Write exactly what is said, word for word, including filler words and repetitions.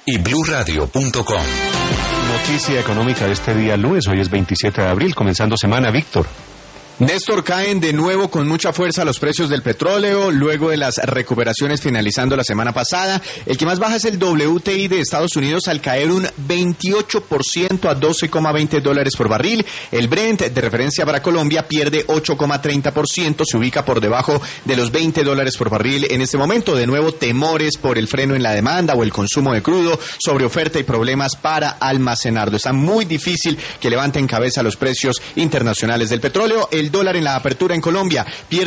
y blue radio punto com. Noticia económica de este día lunes, hoy es veintisiete de abril, comenzando semana, Víctor. Néstor, caen de nuevo con mucha fuerza los precios del petróleo, luego de las recuperaciones finalizando la semana pasada. El que más baja es el W T I de Estados Unidos al caer un veintiocho por ciento a doce coma veinte dólares por barril. El Brent, de referencia para Colombia, pierde ocho coma treinta por ciento, se ubica por debajo de los veinte dólares por barril en este momento. De nuevo, temores por el freno en la demanda o el consumo de crudo, sobre oferta y problemas para almacenarlo. Está muy difícil que levanten cabeza los precios internacionales del petróleo. El dólar en la apertura en Colombia pierde